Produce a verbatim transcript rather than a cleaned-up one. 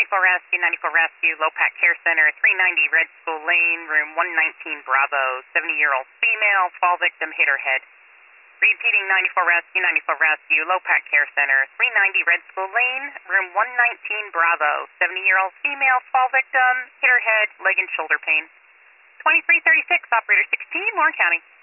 ninety-four Rescue, ninety-four Rescue, Low-Pack Care Center, three ninety Red School Lane, room one nineteen Bravo, seventy-year-old female, fall victim hit her head. Repeating ninety-four Rescue, ninety-four Rescue, Low-Pack Care Center, three ninety Red School Lane, room one nineteen Bravo, seventy-year-old female, fall victim, hit her head, leg and shoulder pain. twenty-three thirty-six, Operator sixteen, Warren County.